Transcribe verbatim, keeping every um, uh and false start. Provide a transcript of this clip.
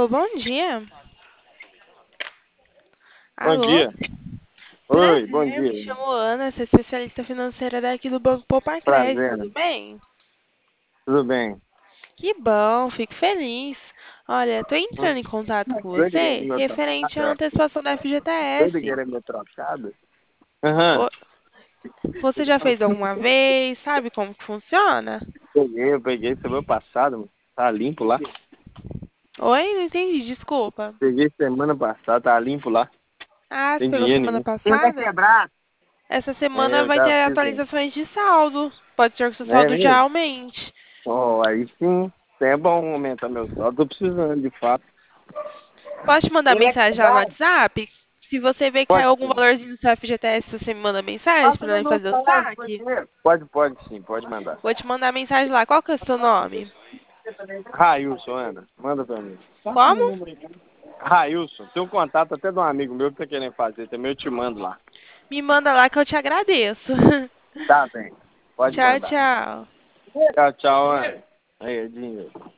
Alô, bom dia. Bom Alô, dia. Oi, bom prazer, me dia. chamo Ana, sou especialista financeira daqui do Banco Poupa Crédito, Prazer, tudo né? bem? Tudo bem? Que bom, fico feliz. Olha, tô Hum, entrando em contato com Doido querendo você meu referente à trocado? antecipação da Doido F G T S. querendo meu trocado? Aham. Ô, Você já fez alguma vez? Sabe como que funciona? Peguei, eu peguei semana passada, mano. Tá limpo lá. Oi, não entendi, desculpa. Peguei semana passada, tá limpo lá. Ah, você Tem pegou dinheiro semana nenhum. Ele vai passada? quebrar. Essa É, semana eu vai já ter fiz um. atualizações de saldo. Pode ser que o seu É saldo já mesmo? aumente. Ó, aí sim. É bom aumentar meu saldo. Tô precisando, de fato. Posso te mandar Ele vai mensagem lá no quebrar? WhatsApp? Se você ver que Pode caiu algum sim. valorzinho no seu F G T S, você me manda mensagem Passa pra no nós meu fazer o salário, saque? primeiro. Pode, pode sim, pode mandar. Vou te mandar mensagem lá. Qual que é o seu nome? Railson, Ana, manda pra mim. Passa meu Como? número aí. Railson, tem um contato até de um amigo meu que tá querendo fazer também, eu te mando lá. Me manda lá que eu te agradeço. Tá bem, pode Tchau, mandar. tchau. Tchau, tchau, Ana. Aí, Edinho.